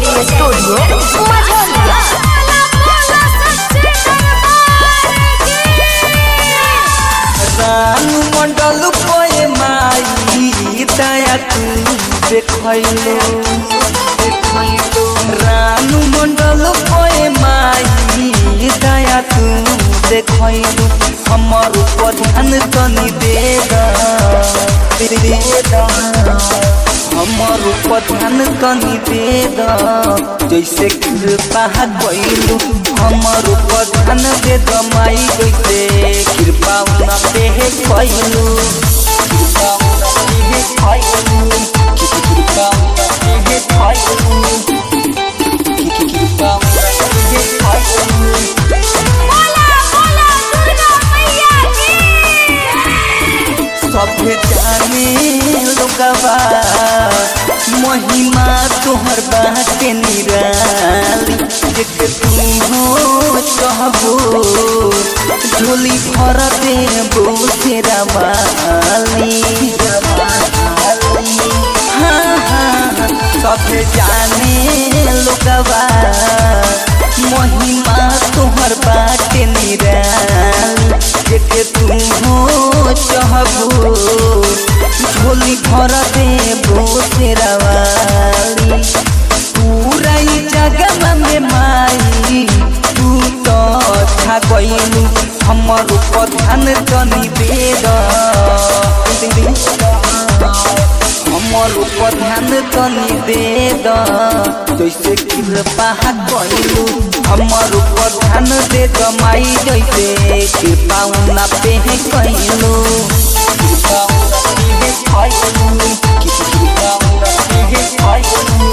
Recording studio Majhauliya. Ranu Mandal कोए माई दया तू देखैलो रानू मंडल कोए माई दया तू देखैलो हमर ऊपर ध्यान तनी दे हमर ऊपर ध्यान तनी दे जैसे कृपा कइलू हमर ऊपर ध्यान दे माई जैसे कृपा उना पे कइलू कृपा उना पे कइलू कृपा उना पे कइलू कृपा उना पे कइलू सब जाने लोगवा महिमा तोहर बाटे निराली देख तू हो चाहबो झोली भर देबो तेरा वाली हाँ हाँ सब जाने लोगवा महिमा तोहर बाटे निराली देख तू हो चाहबो झोली भर देबो तेरा वाली पूरा ही जगह में माई तू तो छा गइलू हमर ऊपर ध्यान तनी दे हमर ऊपर ध्यान तनी दे जैसे कृपा कइलू हमर ऊपर ध्यान दे माई जैसे कृपा उना पे कइलू कृपा उना पे कइलू कृपा उना पे कइलू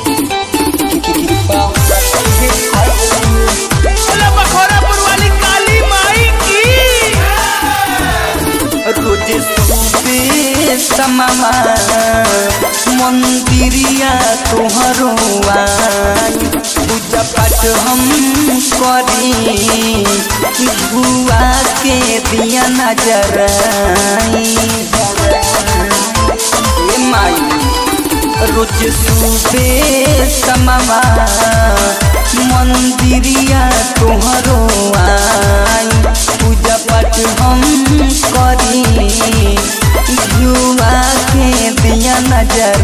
कृपा उना पे कइलू बखोरापुर वाली काली माई की रोज सुबह समामा मंदिरिया तोहरो आई पूजा पाठ हम करी धुआ के दिया नजर माई रोज सुबह समामा मंदिरिया तोहरो आई पूजा पाठ हम करी धुआ के दिया नजर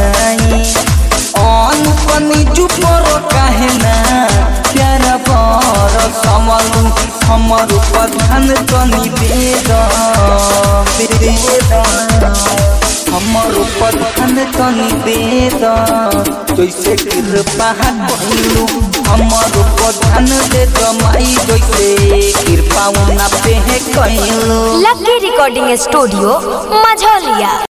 अनपनी चुपर काहे ना प्यार पर समलू हमर ऊपर ध्यान तनी दे हमर ऊपर ध्यान तनी दे जैसे कृपा कइलू हमर ऊपर ध्यान दे माई जैसे कृपा उना पे कइलू। Lucky recording studio Majhaulia.